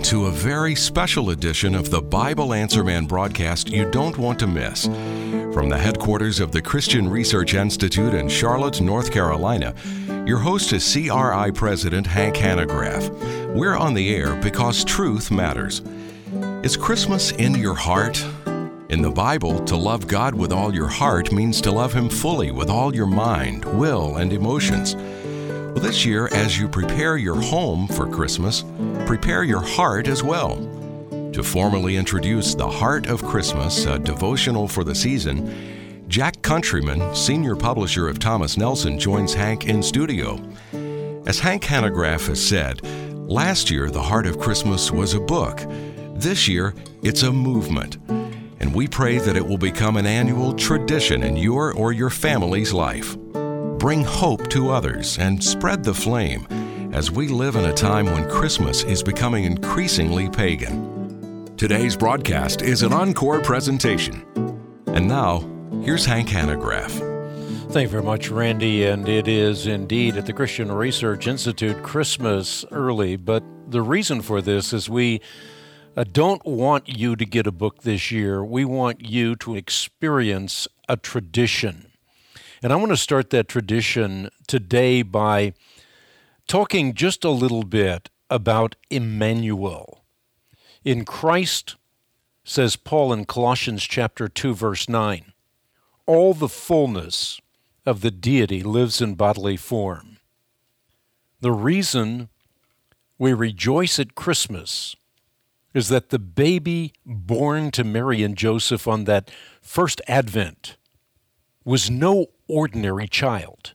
to a very special edition of the Bible Answer Man broadcast you don't want to miss. From the headquarters of the Christian Research Institute in Charlotte, North Carolina, your host is CRI President Hank Hanegraaff. We're on the air because truth matters. Is Christmas in your heart? In the Bible, to love God with all your heart means to love Him fully with all your mind, will, and emotions. Well, this year, as you prepare your home for Christmas, prepare your heart as well. To formally introduce The Heart of Christmas, a devotional for the season, Jack Countryman, senior publisher of Thomas Nelson, joins Hank in studio. As Hank Hanegraaff has said, last year The Heart of Christmas was a book. This year, it's a movement. And we pray that it will become an annual tradition in your or your family's life. Bring hope to others and spread the flame as we live in a time when Christmas is becoming increasingly pagan. Today's broadcast is an encore presentation. And now, here's Hank Hanegraaff. Thank you very much, Randy. And it is indeed at the Christian Research Institute Christmas early. But the reason for this is we don't want you to get a book this year. We want you to experience a tradition. And I want to start that tradition today by talking just a little bit about Emmanuel. In Christ, says Paul in Colossians chapter 2, verse 9, all the fullness of the deity lives in bodily form. The reason we rejoice at Christmas is that the baby born to Mary and Joseph on that first Advent was no ordinary child.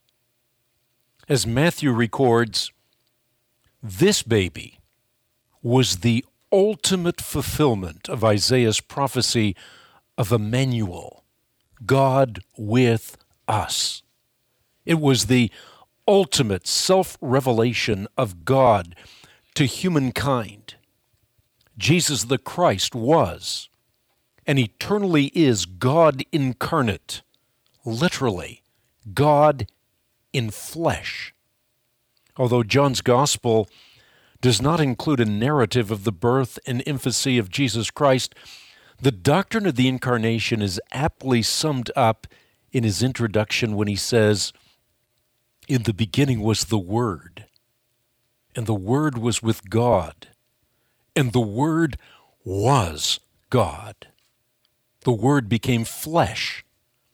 As Matthew records, this baby was the ultimate fulfillment of Isaiah's prophecy of Emmanuel, God with us. It was the ultimate self-revelation of God to humankind. Jesus the Christ was and eternally is God incarnate, literally, God in flesh. Although John's Gospel does not include a narrative of the birth and infancy of Jesus Christ, the doctrine of the Incarnation is aptly summed up in his introduction when he says, "In the beginning was the Word, and the Word was with God, and the Word was God. The Word became flesh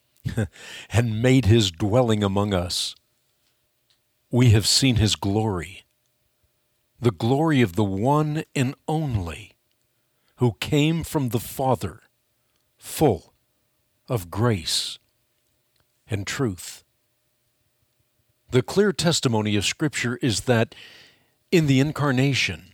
and made His dwelling among us. We have seen His glory, the glory of the one and only, who came from the Father, full of grace and truth." The clear testimony of Scripture is that in the Incarnation,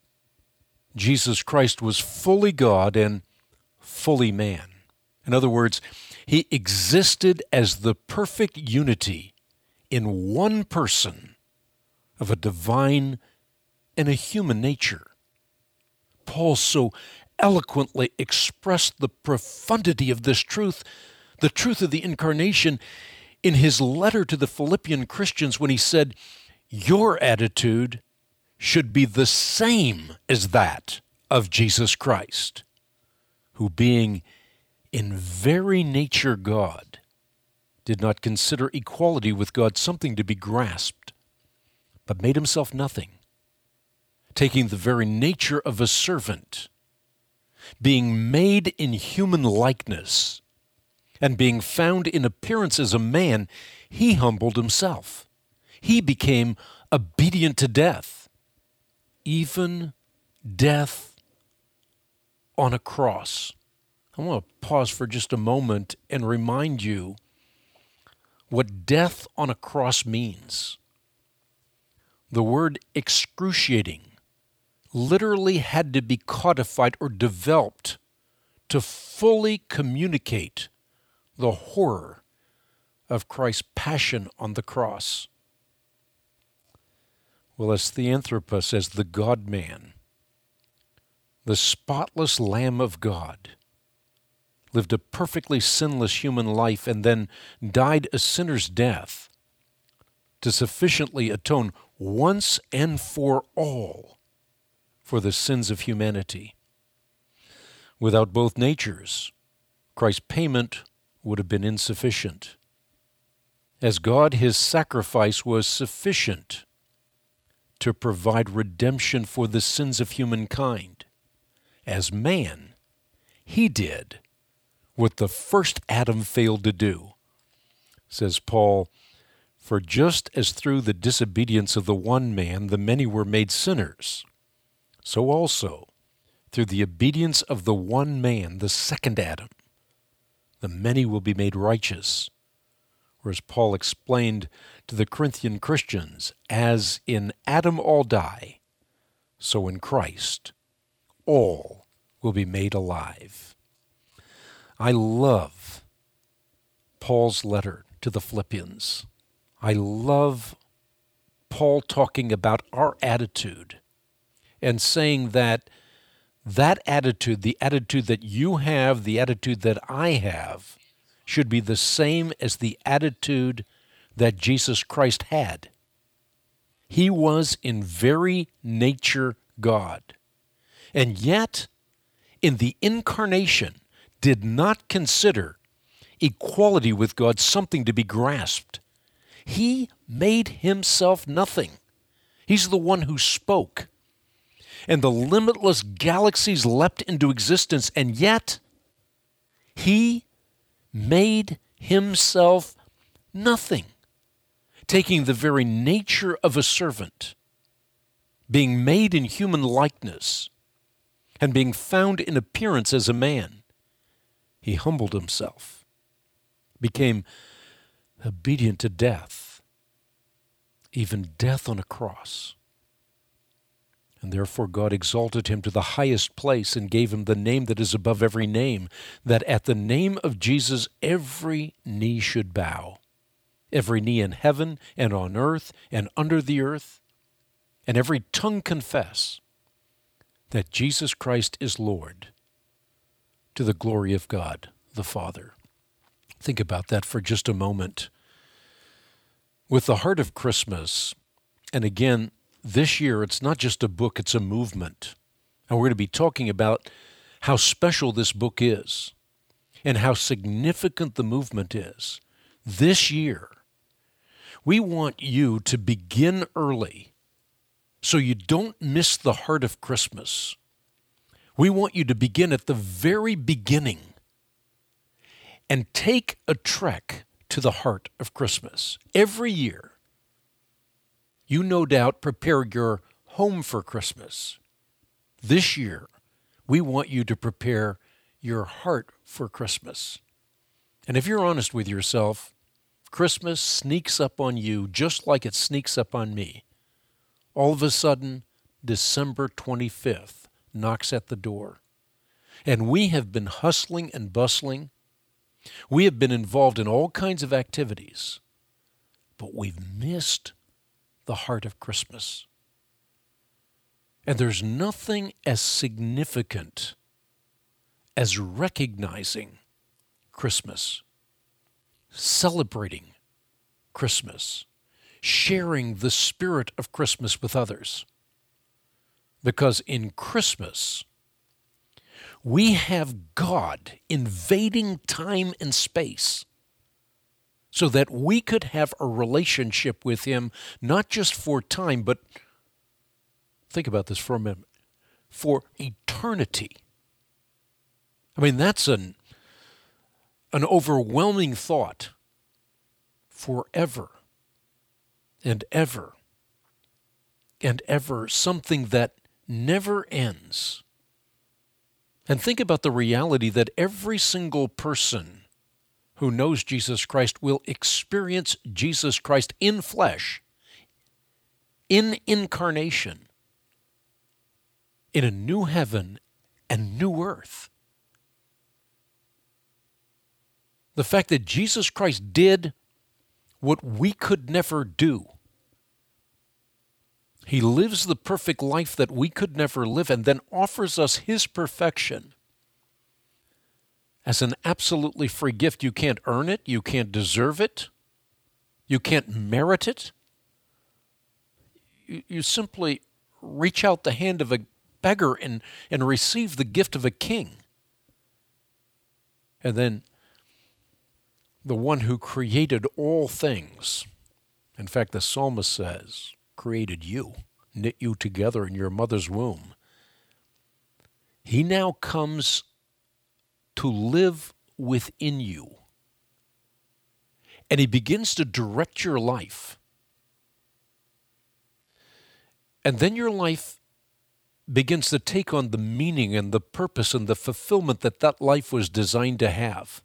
Jesus Christ was fully God and fully man. In other words, He existed as the perfect unity in one person of a divine and a human nature. Paul so eloquently expressed the profundity of this truth, the truth of the Incarnation, in his letter to the Philippian Christians when he said, "Your attitude should be the same as that of Jesus Christ, who being in very nature God, did not consider equality with God something to be grasped, but made Himself nothing, taking the very nature of a servant, being made in human likeness, and being found in appearance as a man, He humbled Himself. He became obedient to death, even death on a cross." I want to pause for just a moment and remind you what death on a cross means. The word excruciating literally had to be codified or developed to fully communicate the horror of Christ's passion on the cross. Well, as Theanthropus, as the God-man, the spotless Lamb of God, lived a perfectly sinless human life and then died a sinner's death to sufficiently atone once and for all for the sins of humanity. Without both natures, Christ's payment would have been insufficient. As God, his sacrifice was sufficient to provide redemption for the sins of humankind. As man, he did what the first Adam failed to do. Says Paul, "For just as through the disobedience of the one man the many were made sinners, so also through the obedience of the one man, the second Adam, the many will be made righteous." Or as Paul explained to the Corinthian Christians, "As in Adam all die, so in Christ all will be made alive." I love Paul's letter to the Philippians. I love Paul talking about our attitude and saying that attitude, the attitude that you have, the attitude that I have, should be the same as the attitude that Jesus Christ had. He was in very nature God, and yet in the incarnation did not consider equality with God something to be grasped. He made himself nothing. He's the one who spoke, and the limitless galaxies leapt into existence, and yet he made himself nothing, taking the very nature of a servant, being made in human likeness, and being found in appearance as a man. He humbled himself, became obedient to death, even death on a cross. And therefore God exalted him to the highest place and gave him the name that is above every name, that at the name of Jesus every knee should bow, every knee in heaven and on earth and under the earth, and every tongue confess that Jesus Christ is Lord, to the glory of God the Father. Think about that for just a moment. With the heart of Christmas, and again, this year, it's not just a book, it's a movement. And we're going to be talking about how special this book is and how significant the movement is. This year, we want you to begin early so you don't miss the heart of Christmas. We want you to begin at the very beginning and take a trek to the heart of Christmas. Every year, you no doubt prepare your home for Christmas. This year, we want you to prepare your heart for Christmas. And if you're honest with yourself, Christmas sneaks up on you just like it sneaks up on me. All of a sudden, December 25th knocks at the door. And we have been hustling and bustling. We have been involved in all kinds of activities. But we've missed the heart of Christmas. And there's nothing as significant as recognizing Christmas, celebrating Christmas, sharing the spirit of Christmas with others. Because in Christmas, we have God invading time and space, so that we could have a relationship with Him, not just for time, but think about this for a minute, for eternity. I mean, that's an overwhelming thought. Forever and ever and ever, something that never ends. And think about the reality that every single person who knows Jesus Christ will experience Jesus Christ in flesh, in incarnation, in a new heaven and new earth. The fact that Jesus Christ did what we could never do. He lives the perfect life that we could never live, and then offers us His perfection as an absolutely free gift. You can't earn it. You can't deserve it. You can't merit it. You simply reach out the hand of a beggar and receive the gift of a king. And then the one who created all things, in fact, the psalmist says, created you, knit you together in your mother's womb. He now comes to live within you. And he begins to direct your life. And then your life begins to take on the meaning and the purpose and the fulfillment that that life was designed to have.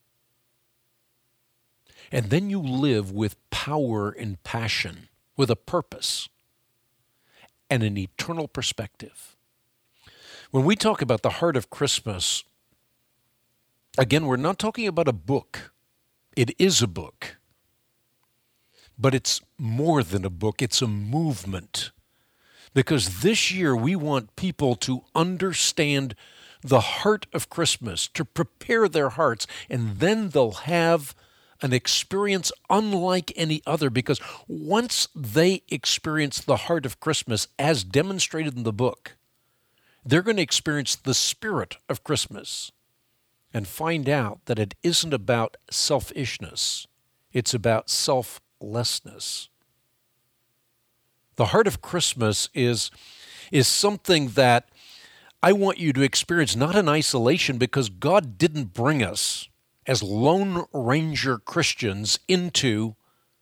And then you live with power and passion, with a purpose and an eternal perspective. When we talk about the heart of Christmas, again, we're not talking about a book. It is a book. But it's more than a book. It's a movement. Because this year we want people to understand the heart of Christmas, to prepare their hearts, and then they'll have an experience unlike any other, because once they experience the heart of Christmas as demonstrated in the book, they're going to experience the spirit of Christmas and find out that it isn't about selfishness, it's about selflessness. The heart of Christmas is something that I want you to experience, not in isolation, because God didn't bring us as Lone Ranger Christians into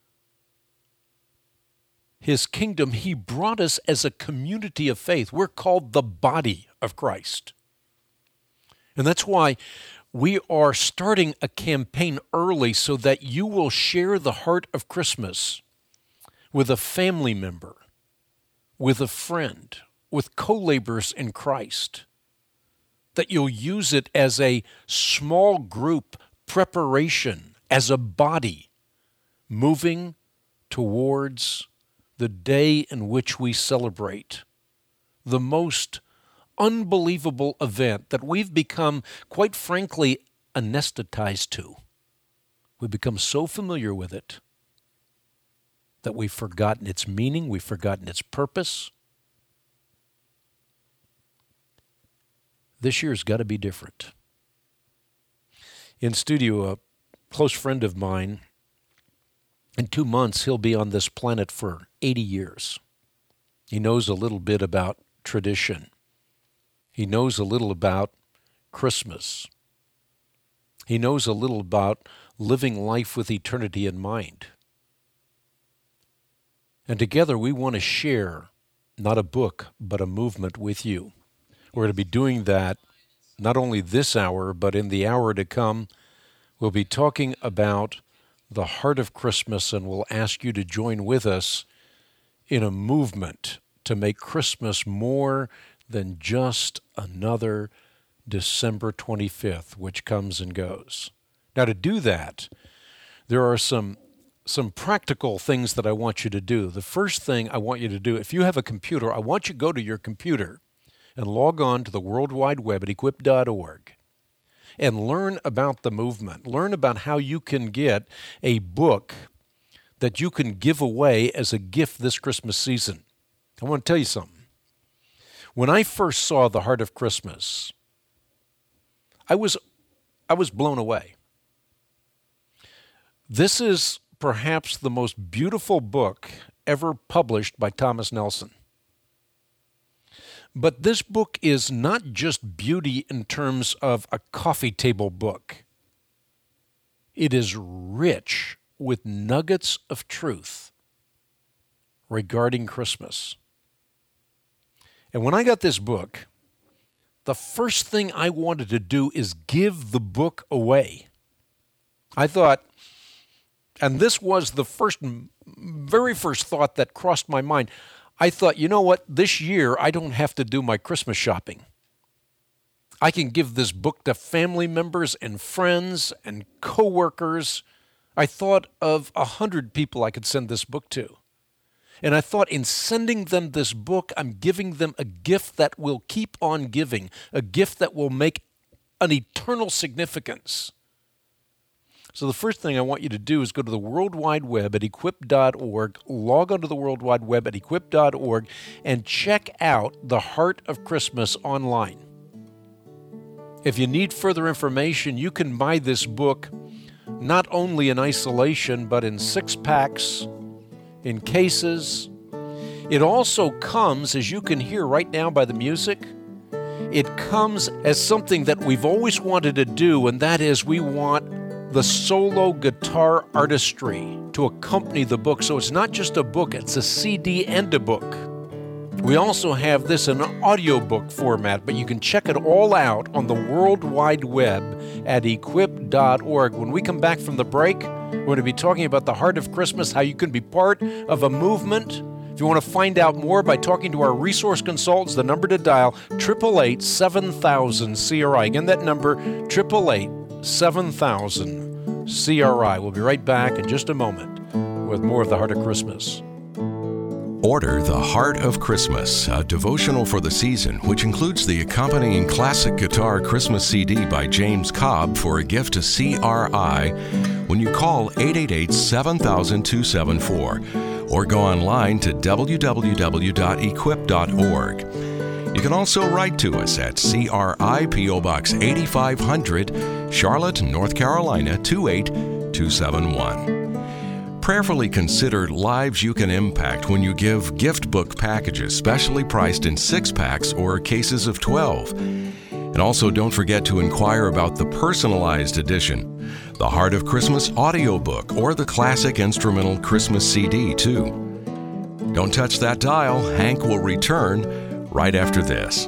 His kingdom. He brought us as a community of faith. We're called the body of Christ. And that's why we are starting a campaign early so that you will share the heart of Christmas with a family member, with a friend, with co-laborers in Christ, that you'll use it as a small group preparation, as a body, moving towards the day in which we celebrate the most unbelievable event that we've become, quite frankly, anesthetized to. We've become so familiar with it that we've forgotten its meaning, we've forgotten its purpose. This year's got to be different. In studio, a close friend of mine, in 2 months, he'll be on this planet for 80 years. He knows a little bit about tradition. He knows a little about Christmas. He knows a little about living life with eternity in mind. And together we want to share not a book, but a movement with you. We're going to be doing that not only this hour, but in the hour to come. We'll be talking about the heart of Christmas, and we'll ask you to join with us in a movement to make Christmas more than just another December 25th, which comes and goes. Now, to do that, there are some practical things that I want you to do. The first thing I want you to do, if you have a computer, I want you to go to your computer and log on to the World Wide Web at equip.org and learn about the movement. Learn about how you can get a book that you can give away as a gift this Christmas season. I want to tell you something. When I first saw The Heart of Christmas, I was blown away. This is perhaps the most beautiful book ever published by Thomas Nelson. But this book is not just beauty in terms of a coffee table book. It is rich with nuggets of truth regarding Christmas. And when I got this book, the first thing I wanted to do is give the book away. I thought, and this was the very first thought that crossed my mind, I thought, you know what, this year I don't have to do my Christmas shopping. I can give this book to family members and friends and coworkers. I thought of 100 people I could send this book to. And I thought in sending them this book, I'm giving them a gift that will keep on giving, a gift that will make an eternal significance. So the first thing I want you to do is go to the World Wide Web at equip.org, log onto the World Wide Web at equip.org, and check out The Heart of Christmas online. If you need further information, you can buy this book not only in isolation, but in 6 packs, in cases. It also comes, as you can hear right now by the music, it comes as something that we've always wanted to do, and that is we want the solo guitar artistry to accompany the book. So it's not just a book, it's a CD and a book. We also have this in an audiobook format, but you can check it all out on the World Wide Web at equip.org. When we come back from the break, we're going to be talking about the Heart of Christmas, how you can be part of a movement. If you want to find out more by talking to our resource consultants, the number to dial, 888-7000-CRI. Again, that number, 888-7000-CRI. We'll be right back in just a moment with more of the Heart of Christmas. Order The Heart of Christmas, a devotional for the season, which includes the accompanying classic guitar Christmas CD by James Cobb for a gift to CRI when you call 888-7000-274 or go online to www.equip.org. You can also write to us at CRI P.O. Box 8500, Charlotte, North Carolina 28271. Prayerfully consider lives you can impact when you give gift book packages specially priced in 6 packs or cases of 12. And also don't forget to inquire about the personalized edition, the Heart of Christmas audiobook, or the classic instrumental Christmas CD too. Don't touch that dial. Hank will return right after this.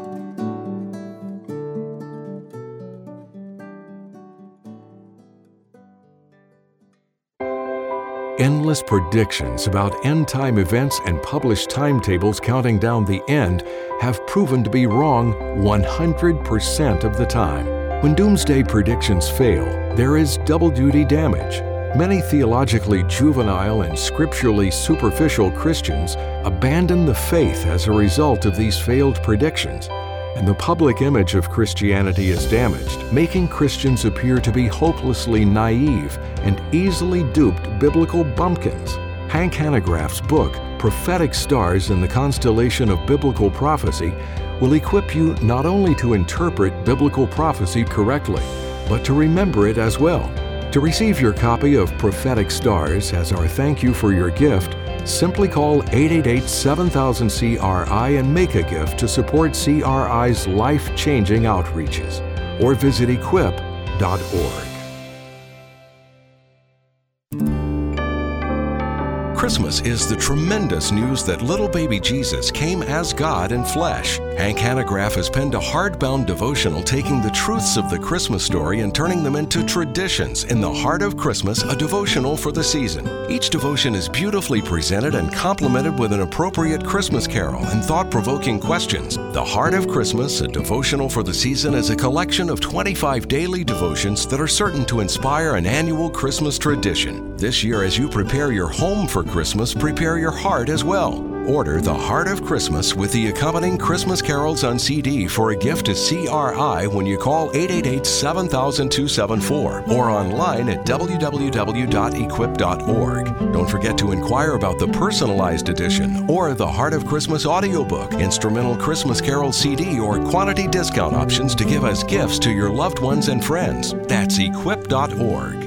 Endless predictions about end-time events and published timetables counting down the end have proven to be wrong 100% of the time. When doomsday predictions fail, there is double-duty damage. Many theologically juvenile and scripturally superficial Christians abandon the faith as a result of these failed predictions, and the public image of Christianity is damaged, making Christians appear to be hopelessly naive and easily duped biblical bumpkins. Hank Hanegraaff's book, Prophetic Stars in the Constellation of Biblical Prophecy, will equip you not only to interpret biblical prophecy correctly, but to remember it as well. To receive your copy of Prophetic Stars as our thank you for your gift, simply call 888-7000-CRI and make a gift to support CRI's life-changing outreaches, or visit equip.org. Christmas is the tremendous news that little baby Jesus came as God in flesh. Hank Hanegraaff has penned a hardbound devotional taking the truths of the Christmas story and turning them into traditions in The Heart of Christmas, a devotional for the season. Each devotion is beautifully presented and complemented with an appropriate Christmas carol and thought-provoking questions. The Heart of Christmas, a devotional for the season, is a collection of 25 daily devotions that are certain to inspire an annual Christmas tradition. This year, as you prepare your home for Christmas, prepare your heart as well. Order The Heart of Christmas with the accompanying Christmas carols on CD for a gift to CRI when you call 888-7000-274 or online at www.equip.org. Don't forget to inquire about the personalized edition or the Heart of Christmas audiobook, instrumental Christmas carol CD, or quantity discount options to give as gifts to your loved ones and friends. That's equip.org.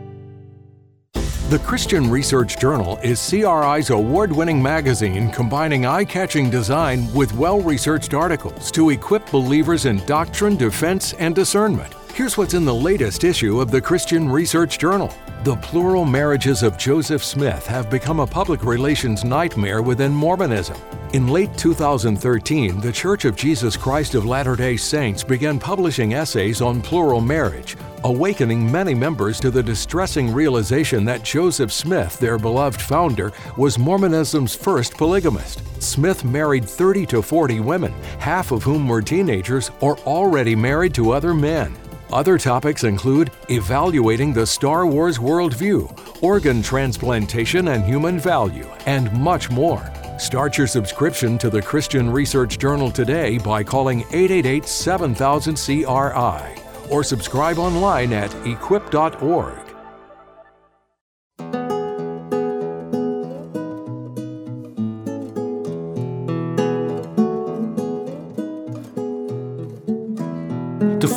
The Christian Research Journal is CRI's award-winning magazine combining eye-catching design with well-researched articles to equip believers in doctrine, defense, and discernment. Here's what's in the latest issue of the Christian Research Journal. The plural marriages of Joseph Smith have become a public relations nightmare within Mormonism. In late 2013, the Church of Jesus Christ of Latter-day Saints began publishing essays on plural marriage, awakening many members to the distressing realization that Joseph Smith, their beloved founder, was Mormonism's first polygamist. Smith married 30 to 40 women, half of whom were teenagers or already married to other men. Other topics include evaluating the Star Wars worldview, organ transplantation and human value, and much more. Start your subscription to the Christian Research Journal today by calling 888-7000-CRI or subscribe online at equip.org.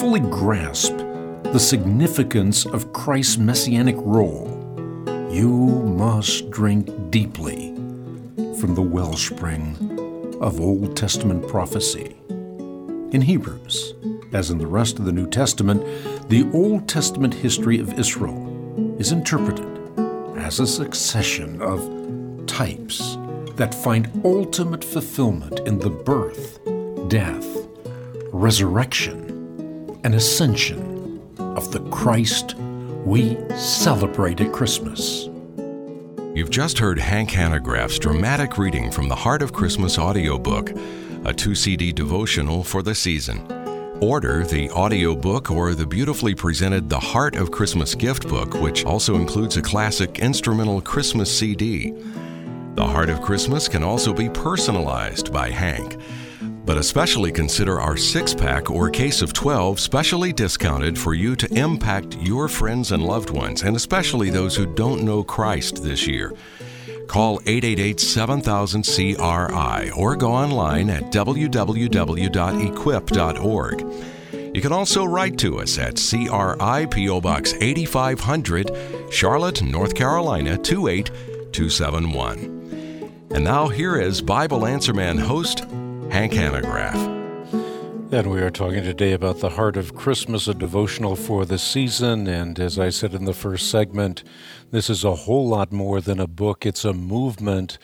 fully grasp the significance of Christ's messianic role, you must drink deeply from the wellspring of Old Testament prophecy. In Hebrews, as in the rest of the New Testament, the Old Testament history of Israel is interpreted as a succession of types that find ultimate fulfillment in the birth, death, resurrection, and ascension of the Christ we celebrate at Christmas. You've just heard Hank Hanegraaff's dramatic reading from the Heart of Christmas audiobook, a 2-CD devotional for the season. Order the audiobook or the beautifully presented The Heart of Christmas gift book, which also includes a classic instrumental Christmas CD. The Heart of Christmas can also be personalized by Hank. But especially consider our 6-pack or case of 12 specially discounted for you to impact your friends and loved ones, and especially those who don't know Christ this year. Call 888-7000-CRI or go online at www.equip.org. You can also write to us at CRI P.O. Box 8500, Charlotte, North Carolina 28271. And now here is Bible Answer Man host Hank Hanegraaff. And we are talking today about The Heart of Christmas, a devotional for the season. And as I said in the first segment, this is a whole lot more than a book. It's a movement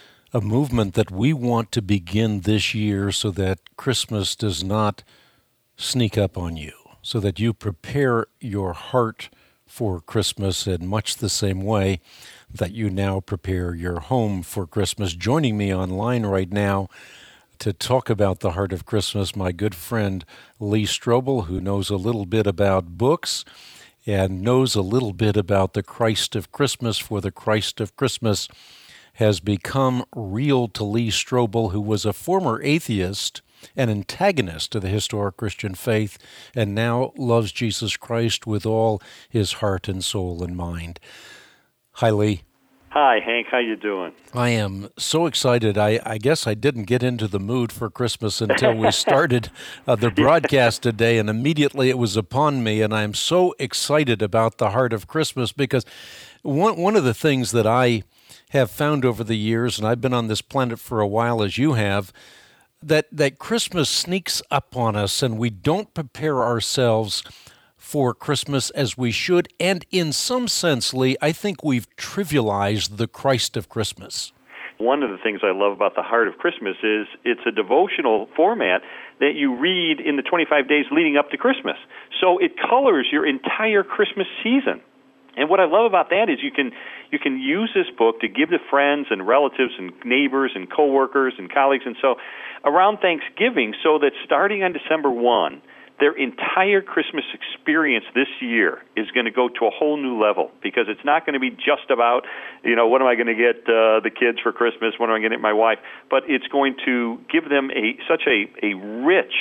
that we want to begin this year so that Christmas does not sneak up on you, so that you prepare your heart for Christmas in much the same way that you now prepare your home for Christmas. Joining me online right now to talk about The Heart of Christmas, my good friend Lee Strobel, who knows a little bit about books and knows a little bit about the Christ of Christmas, for the Christ of Christmas has become real to Lee Strobel, who was a former atheist, an antagonist to the historic Christian faith, and now loves Jesus Christ with all his heart and soul and mind. Hi, Lee. Hi, Hank. How you doing? I am so excited. I guess I didn't get into the mood for Christmas until we started the broadcast today, and immediately it was upon me, and I'm so excited about The Heart of Christmas because one of the things that I have found over the years, and I've been on this planet for a while as you have, that Christmas sneaks up on us and we don't prepare ourselves for Christmas as we should. And in some sense, Lee, I think we've trivialized the Christ of Christmas. One of the things I love about The Heart of Christmas is it's a devotional format that you read in the 25 days leading up to Christmas. So it colors your entire Christmas season. And what I love about that is you can use this book to give to friends and relatives and neighbors and coworkers and colleagues and so around Thanksgiving, so that starting on December 1, their entire Christmas experience this year is going to go to a whole new level, because it's not going to be just about, what am I going to get the kids for Christmas, what am I going to get my wife, but it's going to give them such a rich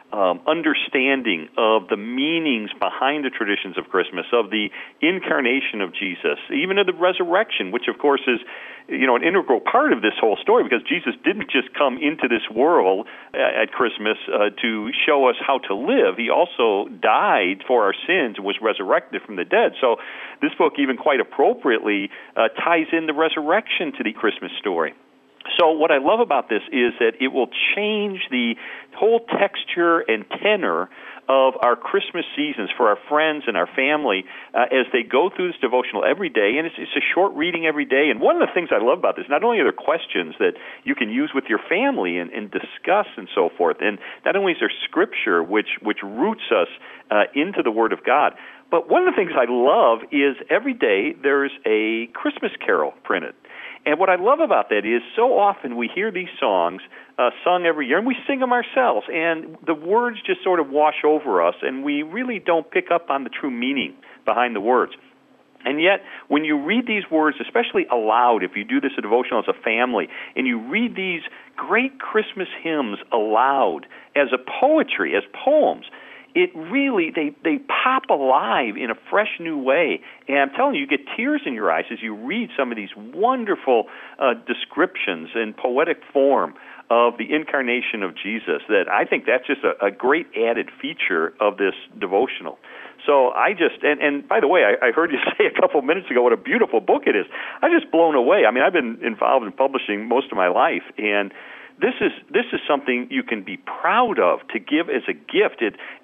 understanding of the meanings behind the traditions of Christmas, of the incarnation of Jesus, even of the resurrection, which of course is, an integral part of this whole story, because Jesus didn't just come into this world at Christmas to show us how to live. He also died for our sins and was resurrected from the dead. So this book, even quite appropriately, ties in the resurrection to the Christmas story. So what I love about this is that it will change the whole texture and tenor of our Christmas seasons for our friends and our family as they go through this devotional every day. And it's a short reading every day. And one of the things I love about this, not only are there questions that you can use with your family and discuss and so forth, and not only is there scripture which roots us into the Word of God, but one of the things I love is every day there's a Christmas carol printed. And what I love about that is so often we hear these songs sung every year, and we sing them ourselves, and the words just sort of wash over us, and we really don't pick up on the true meaning behind the words. And yet, when you read these words, especially aloud, if you do this a devotional as a family, and you read these great Christmas hymns aloud as a poetry, as poems, it really, they pop alive in a fresh new way. And I'm telling you, you get tears in your eyes as you read some of these wonderful descriptions in poetic form of the incarnation of Jesus, that I think that's just a great added feature of this devotional. So I just, and by the way, I heard you say a couple minutes ago what a beautiful book it is. I'm just blown away. I mean, I've been involved in publishing most of my life, and this is something you can be proud of to give as a gift.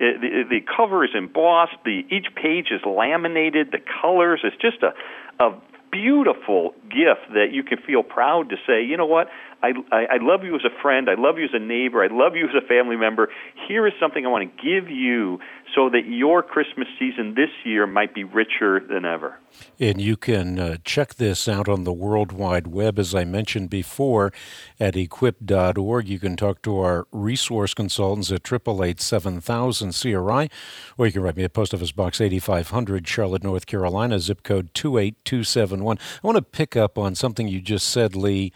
The cover is embossed. Each page is laminated. The colors. It's just a beautiful gift that you can feel proud to say, you know what, I love you as a friend, I love you as a neighbor, I love you as a family member. Here is something I want to give you so that your Christmas season this year might be richer than ever. And you can check this out on the World Wide Web, as I mentioned before, at equip.org. You can talk to our resource consultants at 888-7000-CRI, or you can write me at Post Office Box 8500, Charlotte, North Carolina, zip code 28271. I want to pick up on something you just said, Lee.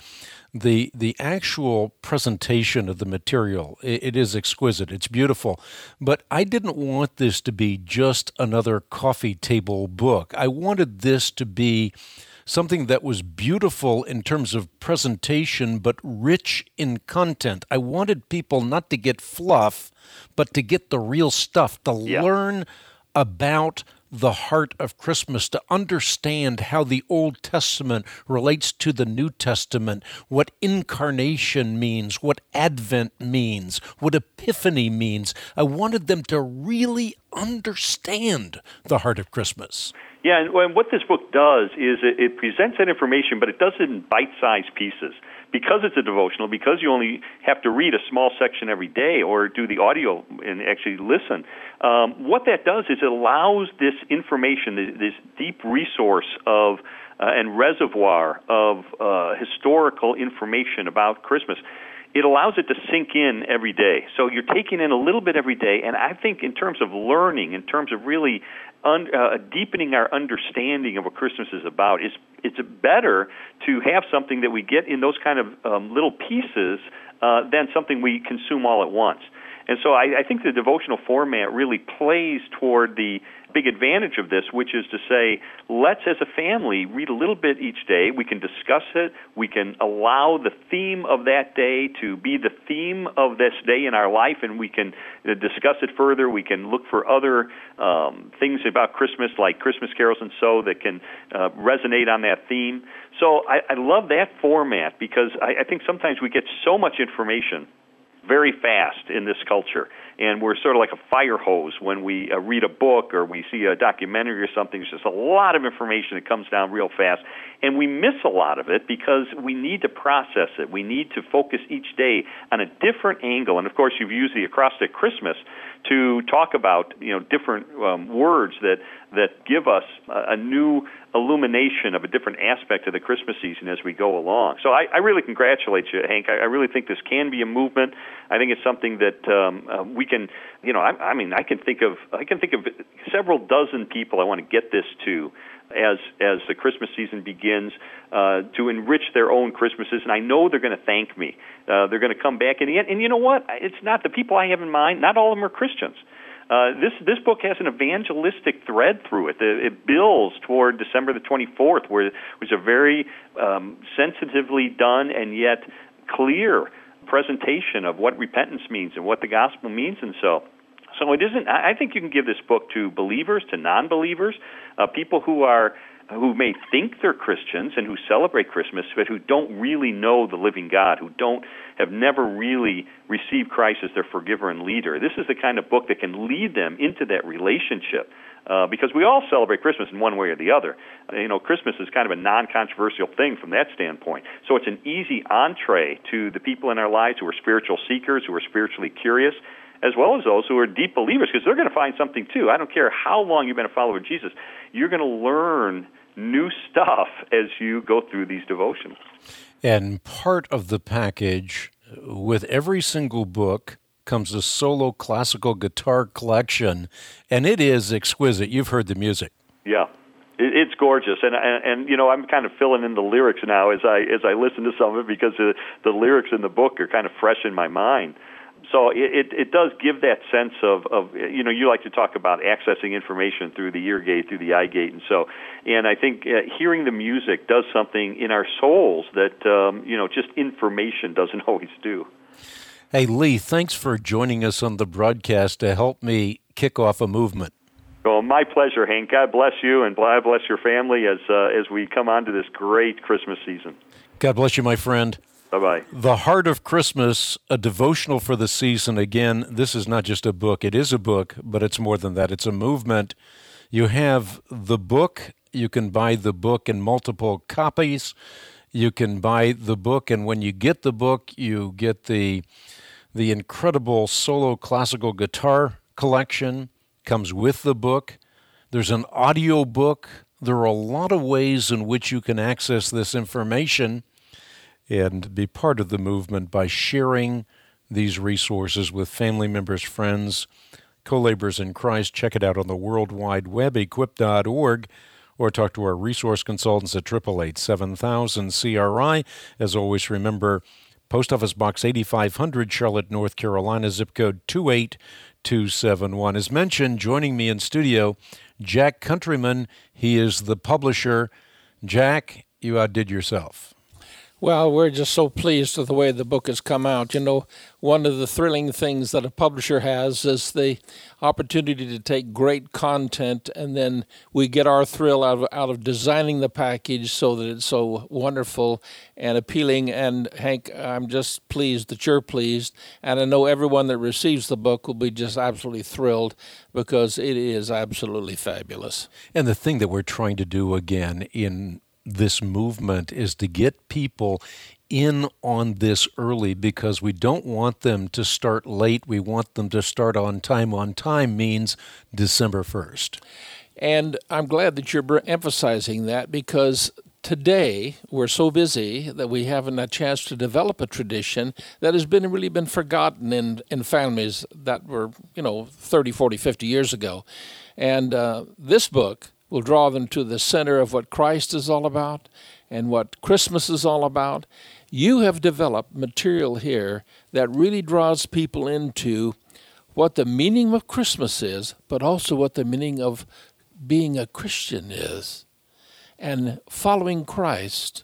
The actual presentation of the material, it is exquisite. It's beautiful. But I didn't want this to be just another coffee table book. I wanted this to be something that was beautiful in terms of presentation, but rich in content. I wanted people not to get fluff, but to get the real stuff, to learn about the heart of Christmas, to understand how the Old Testament relates to the New Testament, what incarnation means, what Advent means, what Epiphany means. I wanted them to really understand the heart of Christmas. Yeah, and what this book does is it presents that information, but it does it in bite-sized pieces. Because it's a devotional, because you only have to read a small section every day or do the audio and actually listen, what that does is it allows this information, this deep resource of and reservoir of historical information about Christmas, it allows it to sink in every day. So you're taking in a little bit every day, and I think in terms of learning, in terms of really deepening our understanding of what Christmas is about, it's better to have something that we get in those kind of little pieces than something we consume all at once. And so I think the devotional format really plays toward the big advantage of this, which is to say, let's as a family read a little bit each day. We can discuss it. We can allow the theme of that day to be the theme of this day in our life, and we can discuss it further. We can look for other things about Christmas, like Christmas carols and so, that can resonate on that theme. So I love that format because I think sometimes we get so much information very fast in this culture, and we're sort of like a fire hose when we read a book or we see a documentary or something. There's just a lot of information that comes down real fast, and we miss a lot of it because we need to process it. We need to focus each day on a different angle, and of course you've used the acrostic Christmas to talk about different words that give us a new illumination of a different aspect of the Christmas season as we go along. So I really congratulate you, Hank. I really think this can be a movement. I think it's something that we can, I can think of several dozen people I want to get this to as the Christmas season begins to enrich their own Christmases, and I know they're going to thank me. They're going to come back in the end. And you know what? It's not the people I have in mind. Not all of them are Christians. This book has an evangelistic thread through it. It builds toward December the 24th, which is a very sensitively done and yet clear presentation of what repentance means and what the gospel means, and so it isn't. I think you can give this book to believers, to non-believers, people who may think they're Christians and who celebrate Christmas, but who don't really know the living God, who have never really received Christ as their forgiver and leader. This is the kind of book that can lead them into that relationship, because we all celebrate Christmas in one way or the other. Christmas is kind of a non-controversial thing from that standpoint. So it's an easy entree to the people in our lives who are spiritual seekers, who are spiritually curious, as well as those who are deep believers, because they're going to find something too. I don't care how long you've been a follower of Jesus, you're going to learn new stuff as you go through these devotions. And part of the package, with every single book, comes a solo classical guitar collection, and it is exquisite. You've heard the music. Yeah. It's gorgeous, and I'm kind of filling in the lyrics now as I listen to some of it, because the lyrics in the book are kind of fresh in my mind. So it does give that sense of you like to talk about accessing information through the ear gate, through the eye gate, and I think hearing the music does something in our souls that just information doesn't always do. Hey, Lee, thanks for joining us on the broadcast to help me kick off a movement. Well, my pleasure, Hank. God bless you, and God bless your family as we come on to this great Christmas season. God bless you, my friend. Bye-bye. The Heart of Christmas, a devotional for the season. Again, this is not just a book. It is a book, but it's more than that. It's a movement. You have the book. You can buy the book in multiple copies. You can buy the book, and when you get the book, you get the incredible solo classical guitar collection. Comes with the book. There's an audio book. There are a lot of ways in which you can access this information and be part of the movement by sharing these resources with family members, friends, co-laborers in Christ. Check it out on the World Wide Web, equip.org, or talk to our resource consultants at 888-7000-CRI. As always, remember, Post Office Box 8500, Charlotte, North Carolina, zip code 28271. As mentioned, joining me in studio, Jack Countryman. He is the publisher. Jack, you outdid yourself. Well, we're just so pleased with the way the book has come out. One of the thrilling things that a publisher has is the opportunity to take great content, and then we get our thrill out of designing the package so that it's so wonderful and appealing. And Hank, I'm just pleased that you're pleased, and I know everyone that receives the book will be just absolutely thrilled because it is absolutely fabulous. And the thing that we're trying to do again in this movement is to get people in on this early because we don't want them to start late. We want them to start on time. On time means December 1st. And I'm glad that you're emphasizing that because today we're so busy that we haven't a chance to develop a tradition that has really been forgotten in families that were, 30, 40, 50 years ago. And this book will draw them to the center of what Christ is all about and what Christmas is all about. You have developed material here that really draws people into what the meaning of Christmas is, but also what the meaning of being a Christian is, and following Christ,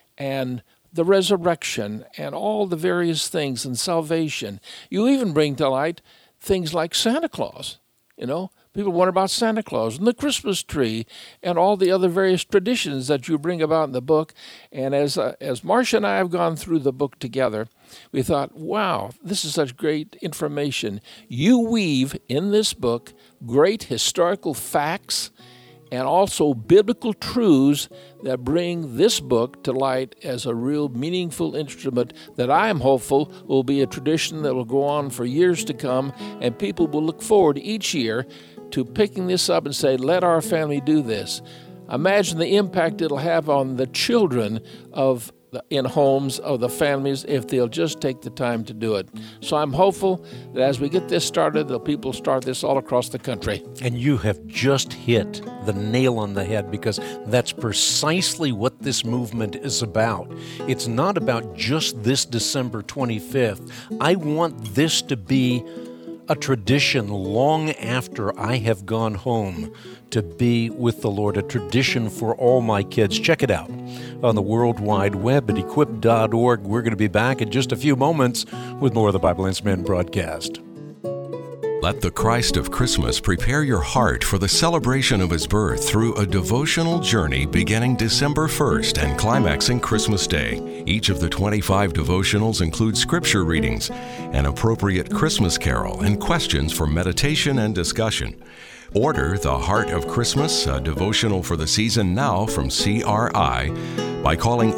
and the resurrection, and all the various things, and salvation. You even bring to light things like Santa Claus, People wonder about Santa Claus and the Christmas tree and all the other various traditions that you bring about in the book. And as Marcia and I have gone through the book together, we thought, wow, this is such great information. You weave in this book great historical facts and also biblical truths that bring this book to light as a real meaningful instrument that I am hopeful will be a tradition that will go on for years to come, and people will look forward each year to picking this up and say, let our family do this. Imagine the impact it'll have on the children in homes of the families if they'll just take the time to do it. So I'm hopeful that as we get this started, the people start this all across the country. And you have just hit the nail on the head because that's precisely what this movement is about. It's not about just this December 25th. I want this to be a tradition long after I have gone home to be with the Lord, a tradition for all my kids. Check it out on the World Wide Web at equip.org. We're going to be back in just a few moments with more of the Bible Answer Man broadcast. Let the Christ of Christmas prepare your heart for the celebration of His birth through a devotional journey beginning December 1st and climaxing Christmas Day. Each of the 25 devotionals includes scripture readings, an appropriate Christmas carol, and questions for meditation and discussion. Order The Heart of Christmas, a devotional for the season now from CRI by calling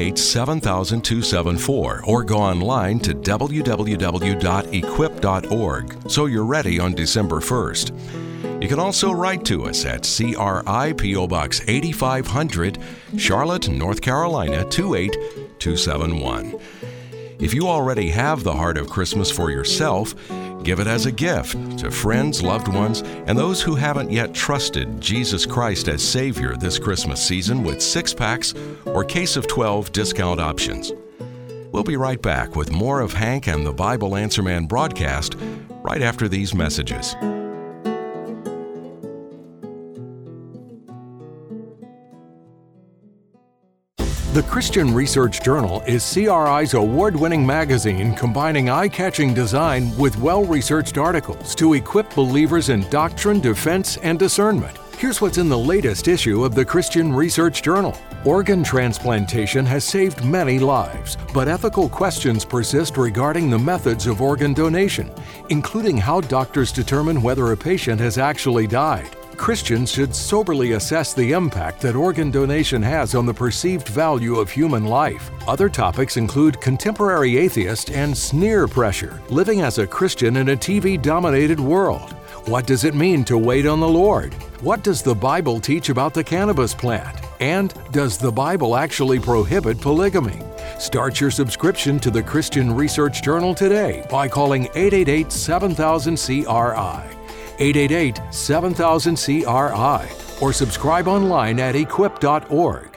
888-7000-274 or go online to www.equip.org so you're ready on December 1st. You can also write to us at CRI P.O. Box 8500, Charlotte, North Carolina 28271. If you already have the Heart of Christmas for yourself, give it as a gift to friends, loved ones, and those who haven't yet trusted Jesus Christ as Savior this Christmas season with 6-packs or case of 12 discount options. We'll be right back with more of Hank and the Bible Answer Man broadcast right after these messages. The Christian Research Journal is CRI's award-winning magazine combining eye-catching design with well-researched articles to equip believers in doctrine, defense, and discernment. Here's what's in the latest issue of the Christian Research Journal. Organ transplantation has saved many lives, but ethical questions persist regarding the methods of organ donation, including how doctors determine whether a patient has actually died. Christians should soberly assess the impact that organ donation has on the perceived value of human life. Other topics include contemporary atheist and sneer pressure, living as a Christian in a TV-dominated world. What does it mean to wait on the Lord? What does the Bible teach about the cannabis plant? And does the Bible actually prohibit polygamy? Start your subscription to the Christian Research Journal today by calling 888-7000-CRI. 888-7000-CRI, or subscribe online at equip.org.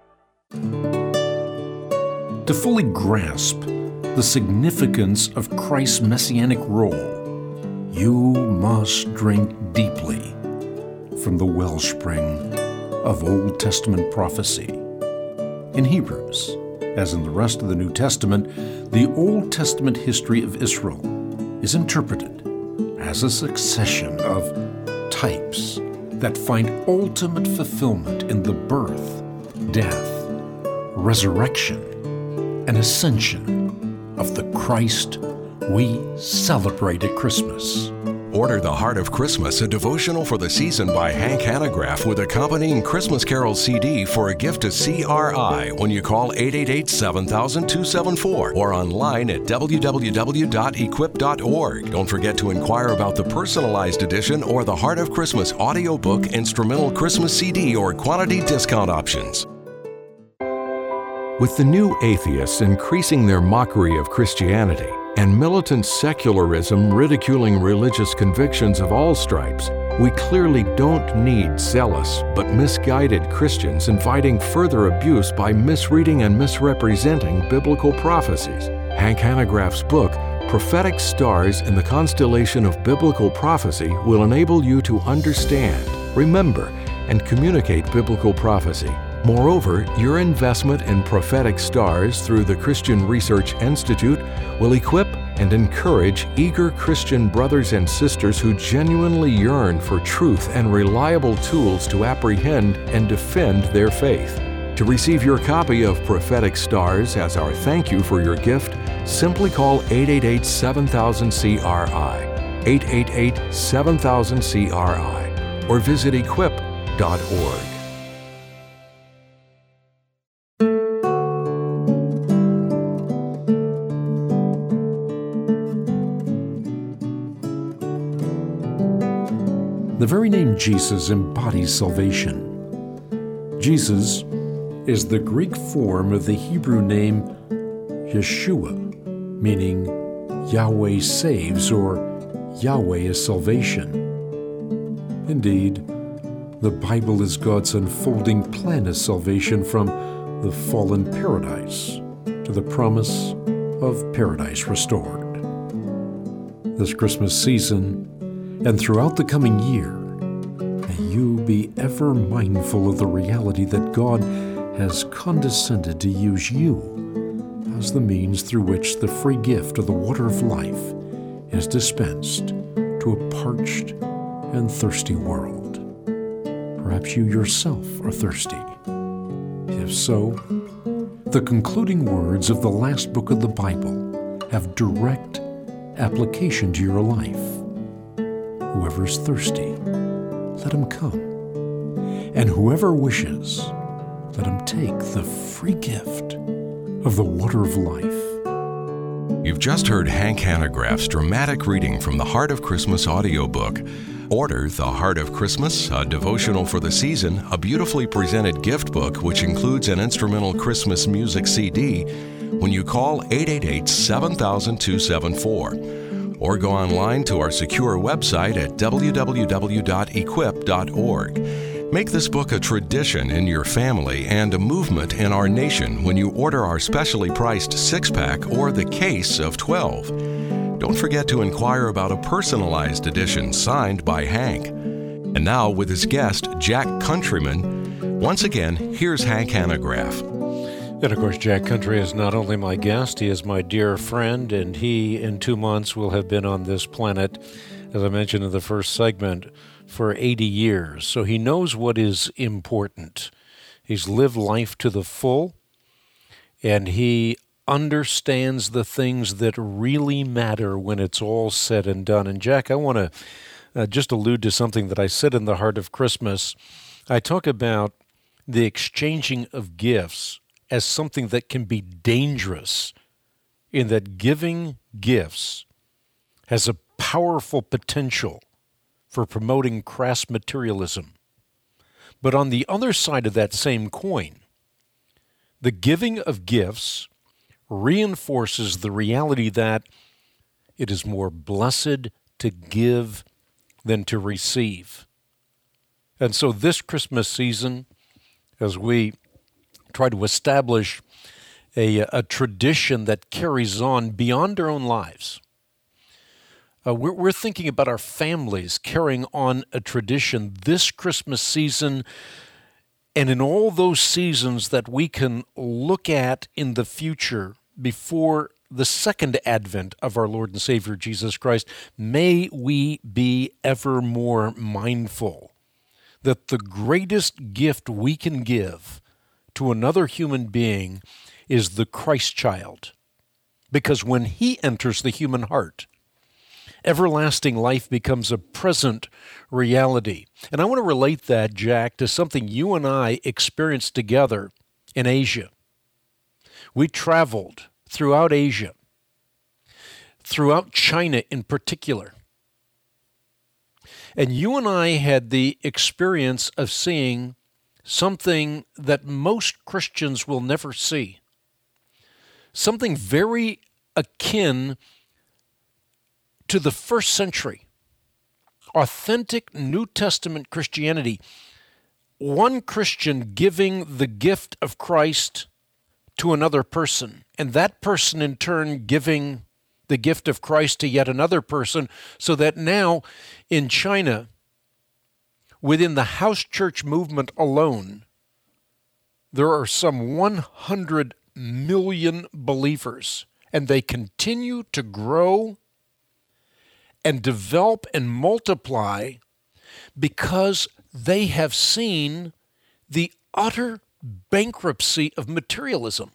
To fully grasp the significance of Christ's messianic role, you must drink deeply from the wellspring of Old Testament prophecy. In Hebrews, as in the rest of the New Testament, the Old Testament history of Israel is interpreted as a succession of types that find ultimate fulfillment in the birth, death, resurrection, and ascension of the Christ we celebrate at Christmas. Order The Heart of Christmas, a devotional for the season by Hank Hanegraaff with accompanying Christmas Carol CD for a gift to CRI when you call 888-7000-274 or online at www.equip.org. Don't forget to inquire about the personalized edition or the Heart of Christmas audiobook, instrumental Christmas CD, or quantity discount options. With the new atheists increasing their mockery of Christianity, and militant secularism ridiculing religious convictions of all stripes, we clearly don't need zealous but misguided Christians inviting further abuse by misreading and misrepresenting biblical prophecies. Hank Hanegraaff's book, Prophetic Stars in the Constellation of Biblical Prophecy, will enable you to understand, remember, and communicate biblical prophecy. Moreover, your investment in prophetic stars through the Christian Research Institute will equip and encourage eager Christian brothers and sisters who genuinely yearn for truth and reliable tools to apprehend and defend their faith. To receive your copy of Prophetic Stars as our thank you for your gift, simply call 888-7000-CRI, 888-7000-CRI, or visit equip.org. The very name Jesus embodies salvation. Jesus is the Greek form of the Hebrew name Yeshua, meaning Yahweh saves or Yahweh is salvation. Indeed, the Bible is God's unfolding plan of salvation from the fallen paradise to the promise of paradise restored. This Christmas season, and throughout the coming year, may you be ever mindful of the reality that God has condescended to use you as the means through which the free gift of the water of life is dispensed to a parched and thirsty world. Perhaps you yourself are thirsty. If so, the concluding words of the last book of the Bible have direct application to your life. Whoever is thirsty, let him come. And whoever wishes, let him take the free gift of the water of life. You've just heard Hank Hanegraaff's dramatic reading from the Heart of Christmas audiobook. Order The Heart of Christmas, a devotional for the season, a beautifully presented gift book which includes an instrumental Christmas music CD, when you call 888-7000-274. Or go online to our secure website at www.equip.org. Make this book a tradition in your family and a movement in our nation when you order our specially priced 6-pack or the case of 12. Don't forget to inquire about a personalized edition signed by Hank. And now, with his guest, Jack Countryman, once again, here's Hank Hanegraaff. And of course, Jack Country is not only my guest, he is my dear friend, and he, in 2 months, will have been on this planet, as I mentioned in the first segment, for 80 years. So he knows what is important. He's lived life to the full, and he understands the things that really matter when it's all said and done. And Jack, I want to just allude to something that I said in the Heart of Christmas. I talk about the exchanging of gifts as something that can be dangerous, in that giving gifts has a powerful potential for promoting crass materialism. But on the other side of that same coin, the giving of gifts reinforces the reality that it is more blessed to give than to receive. And so this Christmas season, as we try to establish a tradition that carries on beyond our own lives, we're thinking about our families carrying on a tradition this Christmas season and in all those seasons that we can look at in the future before the second advent of our Lord and Savior Jesus Christ. May we be ever more mindful that the greatest gift we can give to another human being is the Christ child. Because when he enters the human heart, everlasting life becomes a present reality. And I want to relate that, Jack, to something you and I experienced together in Asia. We traveled throughout Asia, throughout China in particular. And you and I had the experience of seeing something that most Christians will never see. Something very akin to the first century, authentic New Testament Christianity, one Christian giving the gift of Christ to another person, and that person in turn giving the gift of Christ to yet another person, so that now in China, within the house church movement alone, there are some 100 million believers, and they continue to grow and develop and multiply because they have seen the utter bankruptcy of materialism.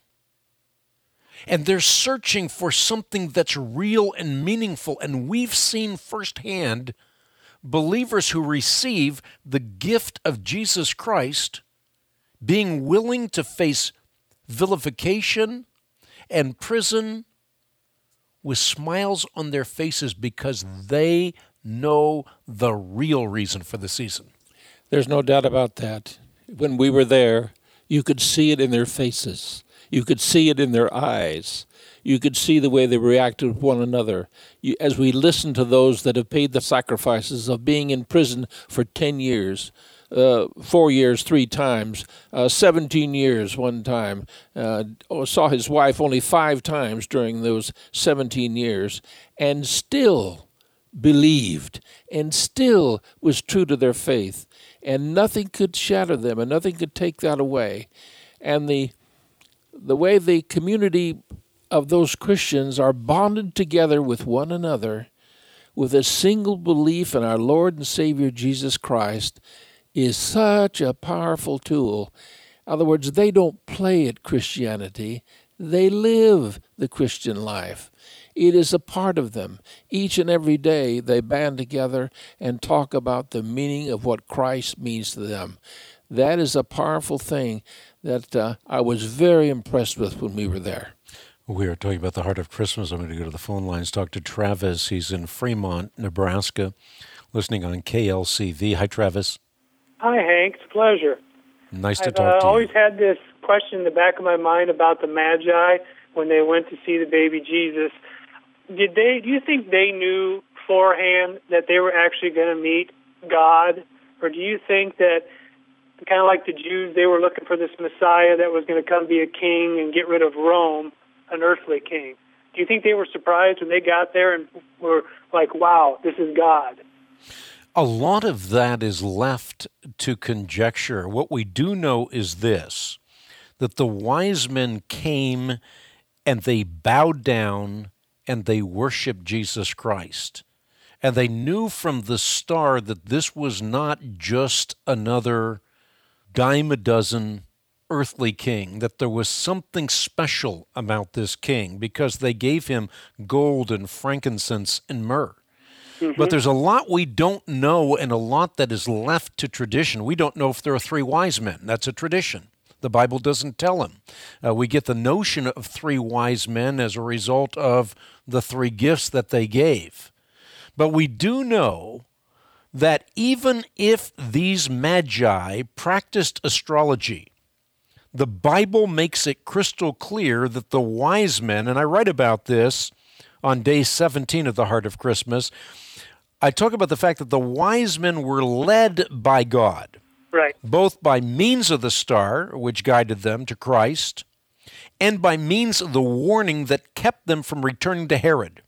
And they're searching for something that's real and meaningful. And we've seen firsthand believers who receive the gift of Jesus Christ being willing to face vilification and prison with smiles on their faces because they know the real reason for the season. There's no doubt about that. When we were there, you could see it in their faces. You could see it in their eyes. You could see the way they reacted with one another. As we listened to those that have paid the sacrifices of being in prison for 10 years, 4 years 3 times, 17 years one time, saw his wife only 5 times during those 17 years, and still believed, and still was true to their faith, and nothing could shatter them, and nothing could take that away. And the way the community of those Christians are bonded together with one another with a single belief in our Lord and Savior Jesus Christ is such a powerful tool. In other words, they don't play at Christianity. They live the Christian life. It is a part of them. Each and every day they band together and talk about the meaning of what Christ means to them. That is a powerful thing that I was very impressed with when we were there. We are talking about the Heart of Christmas. I'm going to go to the phone lines, talk to Travis. He's in Fremont, Nebraska, listening on KLCV. Hi, Travis. Hi, Hank. It's a pleasure. Nice to talk to you. I've always had this question in the back of my mind about the Magi when they went to see the baby Jesus. Do you think they knew beforehand that they were actually going to meet God? Or do you think that kind of like the Jews, they were looking for this Messiah that was going to come be a king and get rid of Rome, an earthly king. Do you think they were surprised when they got there and were like, wow, this is God? A lot of that is left to conjecture. What we do know is this, that the wise men came and they bowed down and they worshiped Jesus Christ. And they knew from the start that this was not just another dime a dozen earthly king, that there was something special about this king because they gave him gold and frankincense and myrrh. But there's a lot we don't know and a lot that is left to tradition. We don't know if there are three wise men. That's a tradition. The Bible doesn't tell him. We get the notion of three wise men as a result of the three gifts that they gave. But we do know that even if these magi practiced astrology, the Bible makes it crystal clear that the wise men, and I write about this on day 17 of the Heart of Christmas, I talk about the fact that the wise men were led by God, right, both by means of the star, which guided them to Christ, and by means of the warning that kept them from returning to Herod.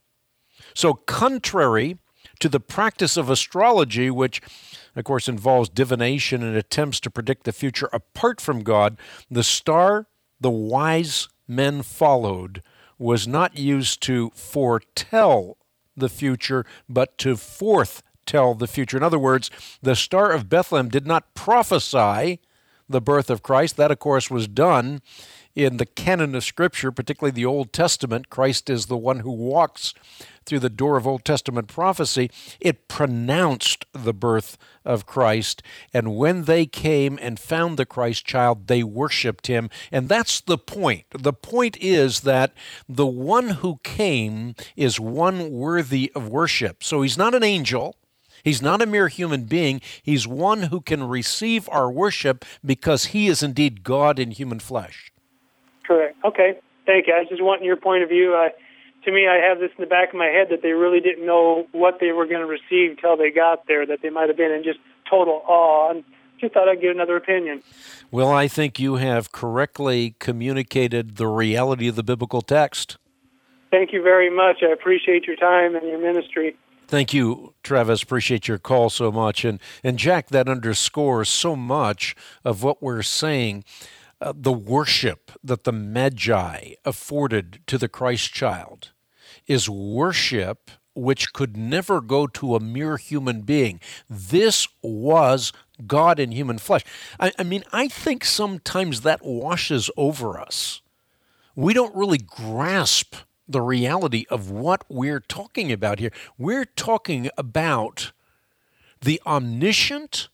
So contrary to the practice of astrology, which, of course, involves divination and attempts to predict the future apart from God, the star the wise men followed was not used to foretell the future, but to foretell the future. In other words, the Star of Bethlehem did not prophesy the birth of Christ. That, of course, was done in the canon of Scripture, particularly the Old Testament. Christ is the one who walks through the door of Old Testament prophecy. It pronounced the birth of Christ, and when they came and found the Christ child, they worshiped him. And that's the point. The point is that the one who came is one worthy of worship. So he's not an angel. He's not a mere human being. He's one who can receive our worship because he is indeed God in human flesh. Correct. Okay. Thank you. I was just wanting your point of view. To me, I have this in the back of my head that they really didn't know what they were going to receive till they got there, that they might have been in just total awe. And just thought I'd get another opinion. Well, I think you have correctly communicated the reality of the biblical text. Thank you very much. I appreciate your time and your ministry. Thank you, Travis. Appreciate your call so much. And Jack, that underscores so much of what we're saying. The worship that the Magi afforded to the Christ child is worship which could never go to a mere human being. This was God in human flesh. I mean, I think sometimes that washes over us. We don't really grasp the reality of what we're talking about here. We're talking about the omniscient,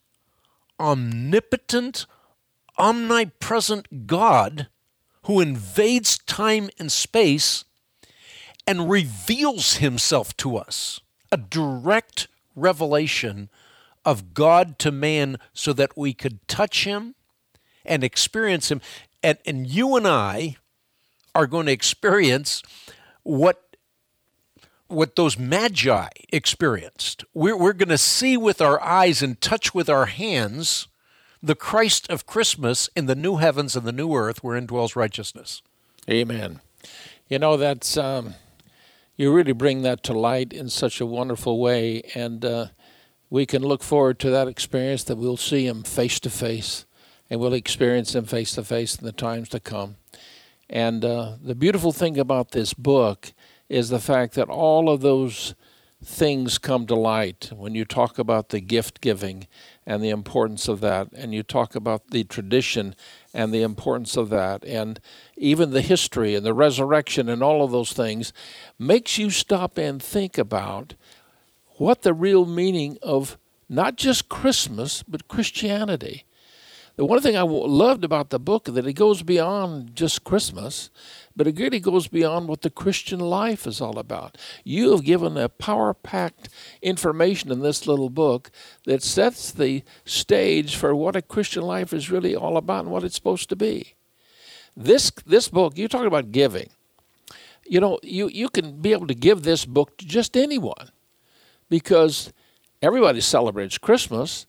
omnipotent, omnipresent God who invades time and space and reveals himself to us. A direct revelation of God to man so that we could touch him and experience him. And you and I are going to experience what those Magi experienced. We're going to see with our eyes and touch with our hands the Christ of Christmas in the new heavens and the new earth wherein dwells righteousness. Amen. You know, that's you really bring that to light in such a wonderful way, and we can look forward to that experience, that we'll see him face to face, and we'll experience him face to face in the times to come. And the beautiful thing about this book is the fact that all of those things come to light when you talk about the gift giving and the importance of that, and you talk about the tradition and the importance of that, and even the history and the resurrection and all of those things makes you stop and think about what the real meaning of not just Christmas, but Christianity. The one thing I loved about the book is that it goes beyond just Christmas, but it really goes beyond what the Christian life is all about. You have given a power-packed information in this little book that sets the stage for what a Christian life is really all about and what it's supposed to be. This book, you're talking about giving. You know, you can be able to give this book to just anyone because everybody celebrates Christmas,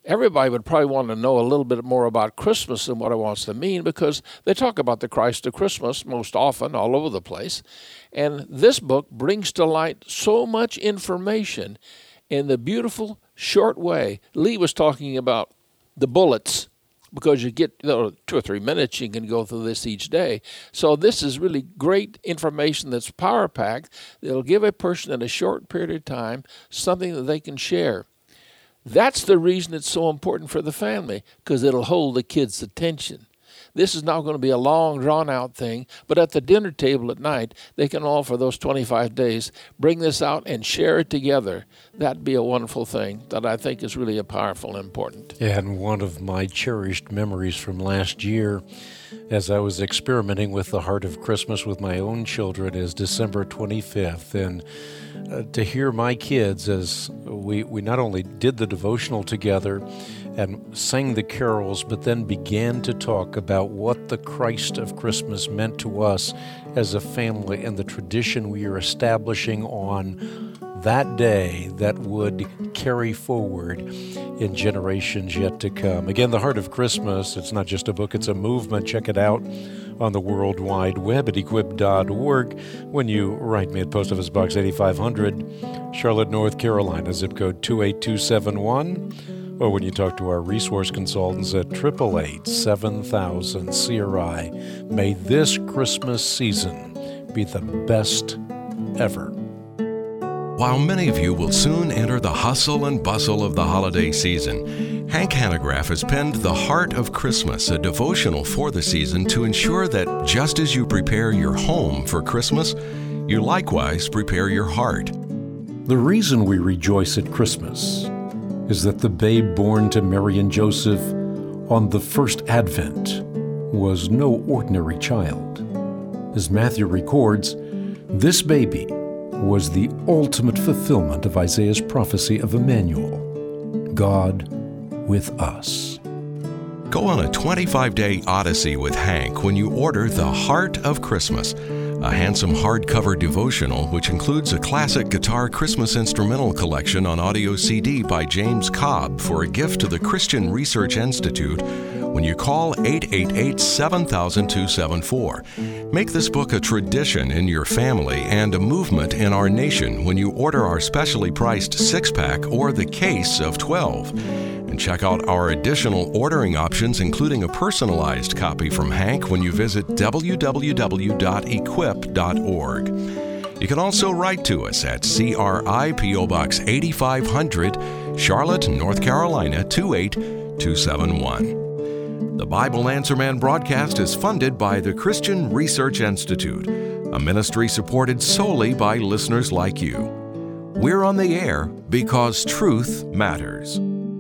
everybody would probably want to know a little bit more about Christmas and what it wants to mean, because they talk about the Christ of Christmas most often all over the place. And this book brings to light so much information in the beautiful, short way. Lee was talking about the bullets, because you get 2 or 3 minutes, you can go through this each day. So this is really great information that's power-packed. It'll give a person in a short period of time something that they can share. That's the reason it's so important for the family, because it'll hold the kids' attention. This is not going to be a long, drawn-out thing, but at the dinner table at night, they can all, for those 25 days, bring this out and share it together. That'd be a wonderful thing that I think is really powerful and important. And one of my cherished memories from last year, as I was experimenting with the Heart of Christmas with my own children, is December 25th. And to hear my kids, as we not only did the devotional together and sang the carols, but then began to talk about what the Christ of Christmas meant to us as a family and the tradition we are establishing on that day that would carry forward in generations yet to come. Again, The Heart of Christmas, it's not just a book, it's a movement. Check it out on the World Wide Web at equip.org. When you write me at Post Office Box 8500, Charlotte, North Carolina, zip code 28271, or when you talk to our resource consultants at 888-7000-CRI. May this Christmas season be the best ever. While many of you will soon enter the hustle and bustle of the holiday season, Hank Hanegraaff has penned The Heart of Christmas, a devotional for the season to ensure that just as you prepare your home for Christmas, you likewise prepare your heart. The reason we rejoice at Christmas is that the babe born to Mary and Joseph on the first Advent was no ordinary child. As Matthew records, this baby was the ultimate fulfillment of Isaiah's prophecy of Emmanuel, God with us. Go on a 25-day odyssey with Hank when you order The Heart of Christmas, a handsome hardcover devotional which includes a classic guitar Christmas instrumental collection on audio CD by James Cobb for a gift to the Christian Research Institute when you call 888-7000-274. Make this book a tradition in your family and a movement in our nation when you order our specially priced 6-pack or the case of 12. And check out our additional ordering options, including a personalized copy from Hank, when you visit www.equip.org. You can also write to us at CRI P.O. Box 8500, Charlotte, North Carolina 28271. The Bible Answer Man broadcast is funded by the Christian Research Institute, a ministry supported solely by listeners like you. We're on the air because truth matters.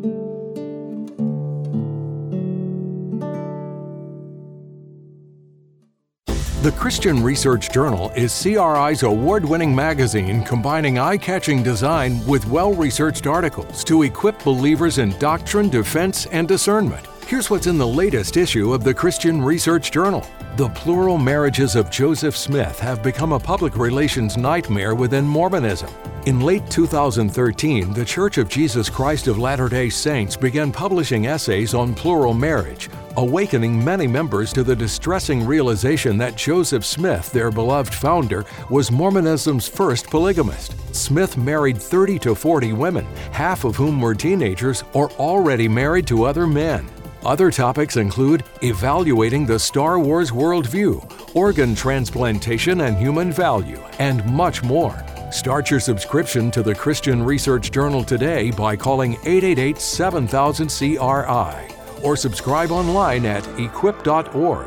The Christian Research Journal is CRI's award-winning magazine combining eye-catching design with well-researched articles to equip believers in doctrine, defense, and discernment. Here's what's in the latest issue of the Christian Research Journal. The plural marriages of Joseph Smith have become a public relations nightmare within Mormonism. In late 2013, the Church of Jesus Christ of Latter-day Saints began publishing essays on plural marriage, awakening many members to the distressing realization that Joseph Smith, their beloved founder, was Mormonism's first polygamist. Smith married 30 to 40 women, half of whom were teenagers or already married to other men. Other topics include evaluating the Star Wars worldview, organ transplantation and human value, and much more. Start your subscription to the Christian Research Journal today by calling 888-7000-CRI or subscribe online at equip.org.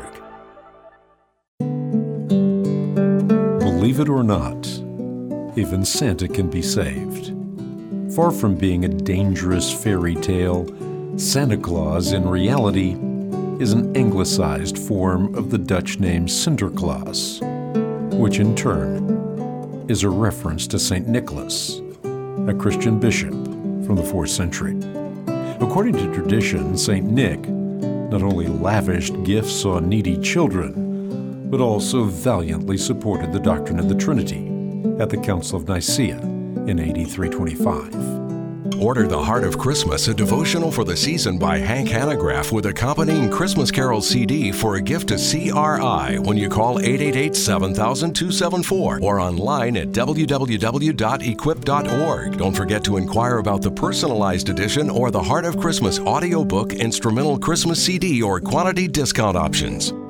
Believe it or not, even Santa can be saved. Far from being a dangerous fairy tale, Santa Claus, in reality, is an anglicized form of the Dutch name Sinterklaas, which in turn is a reference to St. Nicholas, a Christian bishop from the 4th century. According to tradition, St. Nick not only lavished gifts on needy children, but also valiantly supported the doctrine of the Trinity at the Council of Nicaea in AD 325. Order The Heart of Christmas, a devotional for the season by Hank Hanegraaff with accompanying Christmas Carol CD for a gift to CRI when you call 888-7000-274 or online at www.equip.org. Don't forget to inquire about the personalized edition or the Heart of Christmas audiobook, instrumental Christmas CD, or quantity discount options.